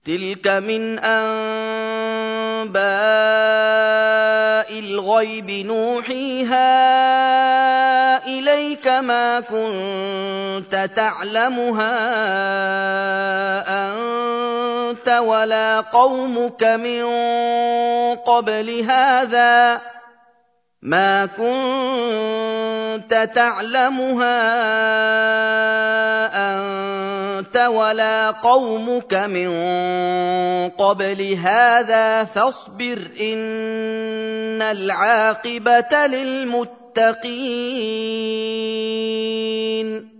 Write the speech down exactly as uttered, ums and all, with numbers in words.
تِلْكَ مِنْ أَنبَاءِ الْغَيْبِ نُوحِيهَا إِلَيْكَ ۖ مَا كُنتَ تَعْلَمُهَا أَنتَ وَلَا قَوْمُكَ مِن قَبْلِ هَٰذَا مَا كُنتَ تَعْلَمُهَا أَنتَ وَلَا قَوْمُكَ مِن قَبْلِ هَٰذَا فَاصْبِرْ ۖ إِنَّ الْعَاقِبَةَ لِلْمُتَّقِينَ